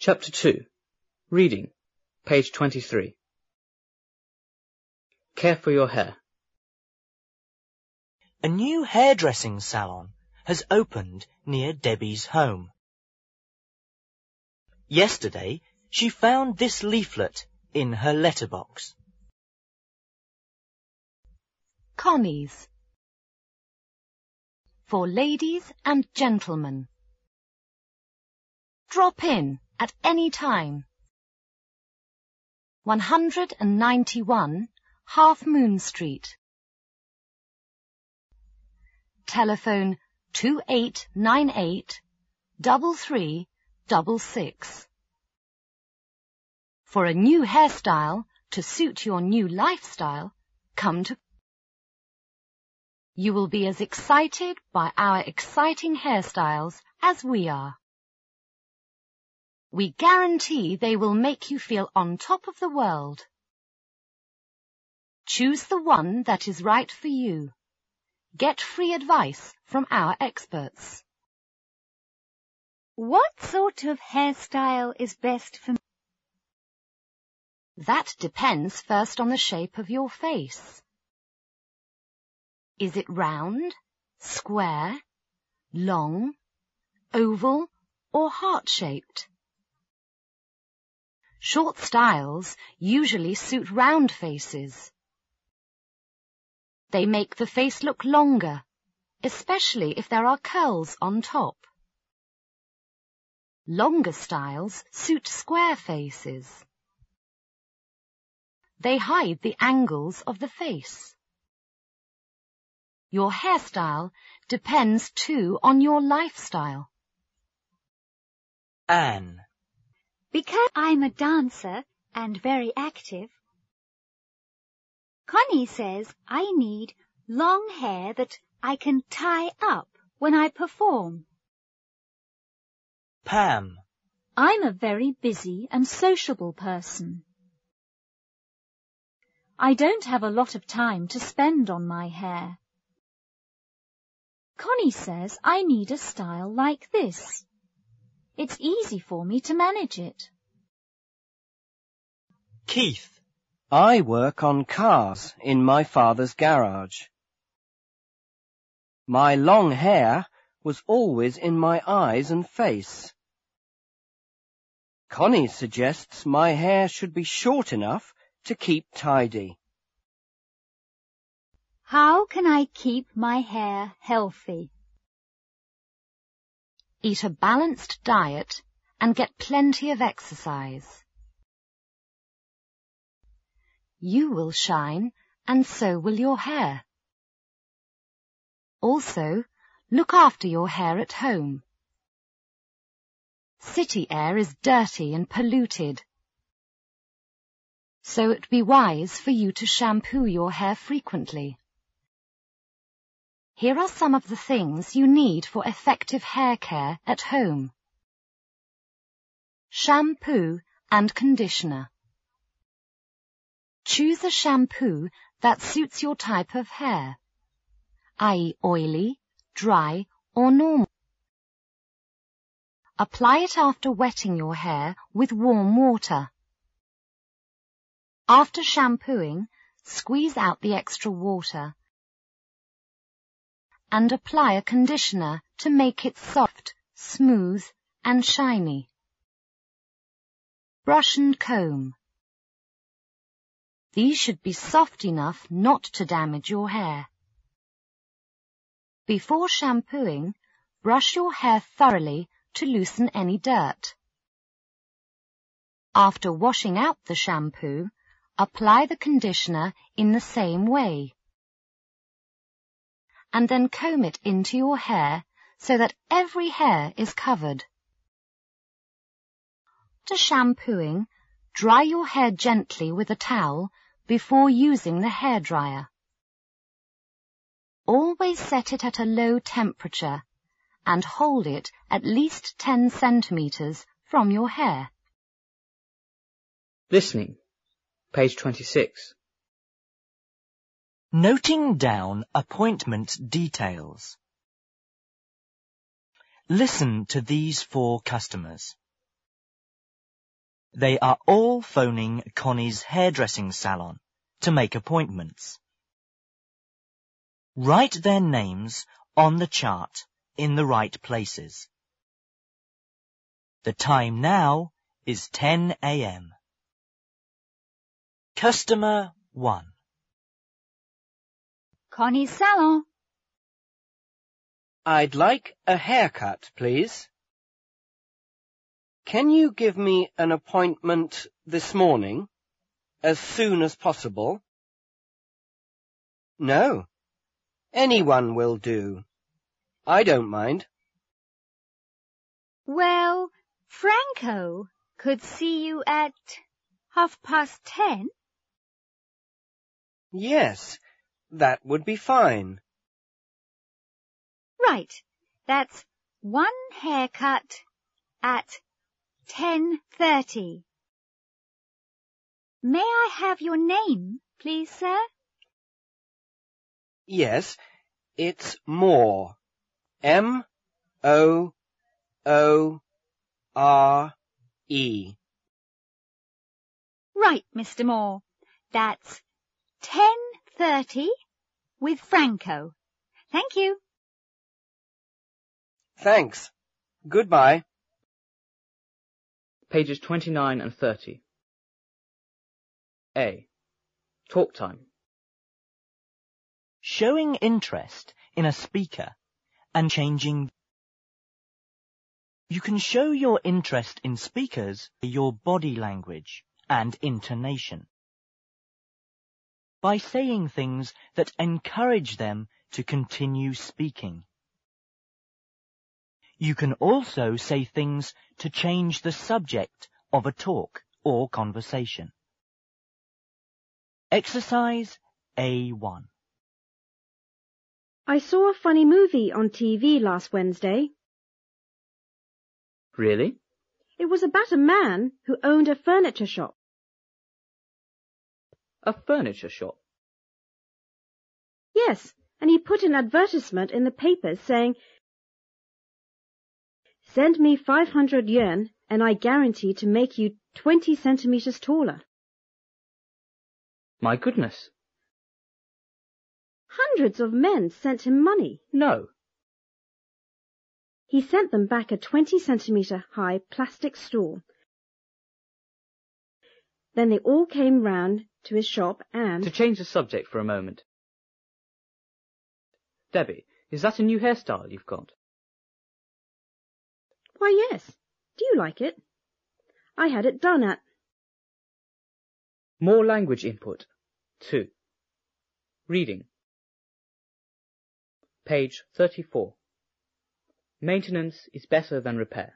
Chapter 2. Reading, page 23. Care for your hair. A new hairdressing salon has opened near Debbie's home. Yesterday, she found this leaflet in her letterbox. Connie's. For ladies and gentlemen. Drop in at any time. 191 Half Moon Street. Telephone 2898 3366. For a new hairstyle to suit your new lifestyle, come to. You will be as excited by our exciting hairstyles as we are. We guarantee they will make you feel on top of the world. Choose the one that is right for you. Get free advice from our experts. What sort of hairstyle is best for me? That depends first on the shape of your face. Is it round, square, long, oval, or heart-shaped? Short styles usually suit round faces. They make the face look longer, especially if there are curls on top. Longer styles suit square faces. They hide the angles of the face. Your hairstyle depends too on your lifestyle. Anne. Because I'm a dancer and very active, Connie says I need long hair that I can tie up when I perform. Pam. I'm a very busy and sociable person. I don't have a lot of time to spend on my hair. Connie says I need a style like this. It's easy for me to manage it. Keith. I work on cars in my father's garage. My long hair was always in my eyes and face. Connie suggests my hair should be short enough to keep tidy. How can I keep my hair healthy? Eat a balanced diet and get plenty of exercise. You will shine, and so will your hair. Also, look after your hair at home. City air is dirty and polluted, so it'd be wise for you to shampoo your hair frequently. Here are some of the things you need for effective hair care at home. Shampoo and conditioner. Choose a shampoo that suits your type of hair, i.e. oily, dry, or normal. Apply it after wetting your hair with warm water. After shampooing, squeeze out the extra water and apply a conditioner to make it soft, smooth, and shiny. Brush and comb. These should be soft enough not to damage your hair. Before shampooing, brush your hair thoroughly to loosen any dirt. After washing out the shampoo, apply the conditioner in the same way. And then comb it into your hair so that every hair is covered. After shampooing, dry your hair gently with a towel before using the hairdryer. Always set it at a low temperature and hold it at least 10 centimeters from your hair. Listening, page 26. Noting down appointment details. Listen to these 4 customers. They are all phoning Connie's hairdressing salon to make appointments. Write their names on the chart in the right places. The time now is 10 a.m. Customer 1. Connie's salon. I'd like a haircut, please. Can you give me an appointment this morning, as soon as possible? No, anyone will do. I don't mind. Well, Franco could see you at 10:30. Yes, that would be fine. Right, that's one haircut at 10:30. May I have your name, please, sir? Yes, it's Moore. M-O-O-R-E. Right, Mr. Moore. That's 10:30 with Franco. Thank you. Thanks. Goodbye. Pages 29 and 30. A. Talk time. Showing interest in a speaker and changing. You can show your interest in speakers by your body language and intonation, by saying things that encourage them to continue speaking. You can also say things to change the subject of a talk or conversation. Exercise A1. I saw a funny movie on TV last Wednesday. Really? It was about a man who owned a furniture shop. A furniture shop? Yes, and he put an advertisement in the papers saying, "Send me 500 yuan and I guarantee to make you 20 centimeters taller." My goodness. Hundreds of men sent him money. No. He sent them back a 20-centimeter high plastic stool. Then they all came round to his shop and... To change the subject for a moment. Debbie, is that a new hairstyle you've got? Why, yes. Do you like it? I had it done at... More language input. 2. Reading. Page 34. Maintenance is better than repair.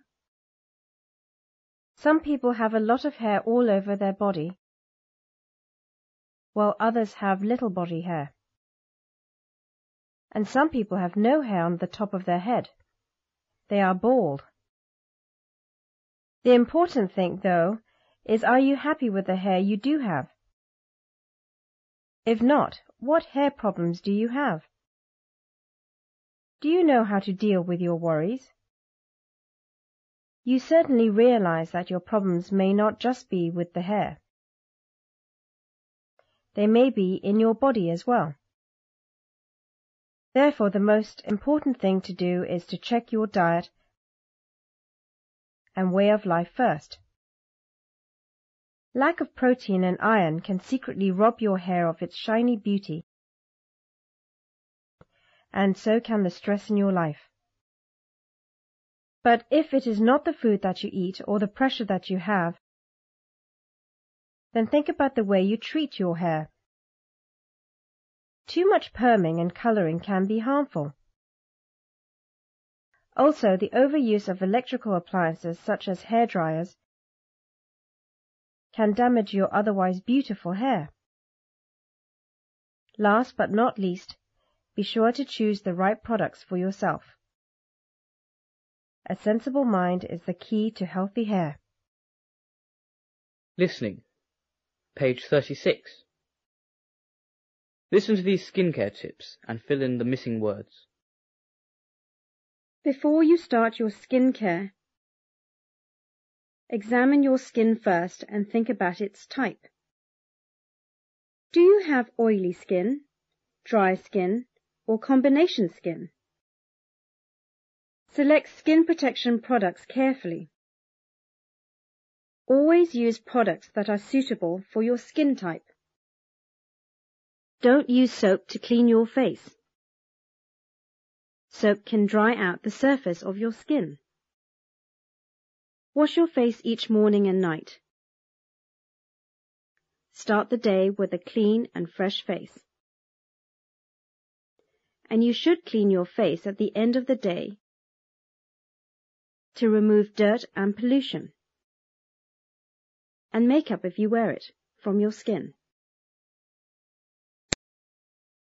Some people have a lot of hair all over their body, while others have little body hair. And some people have no hair on the top of their head. They are bald. The important thing, though, is, are you happy with the hair you do have? If not, what hair problems do you have? Do you know how to deal with your worries? You certainly realize that your problems may not just be with the hair. They may be in your body as well. Therefore, the most important thing to do is to check your diet and way of life first. Lack of protein and iron can secretly rob your hair of its shiny beauty, and so can the stress in your life. But if it is not the food that you eat or the pressure that you have, then think about the way you treat your hair. Too much perming and coloring can be harmful. Also, the overuse of electrical appliances such as hair dryers can damage your otherwise beautiful hair. Last but not least, be sure to choose the right products for yourself. A sensible mind is the key to healthy hair. Listening. Page 36. Listen to these skincare tips and fill in the missing words. Before you start your skincare, Examine your skin first and think about its type. Do you have oily skin, dry skin, or combination skin? Select skin protection products carefully. Always use products that are suitable for your skin type. Don't use soap to clean your face. Soap can dry out the surface of your skin. Wash your face each morning and night. Start the day with a clean and fresh face. And you should clean your face at the end of the day to remove dirt and pollution, and makeup if you wear it, from your skin.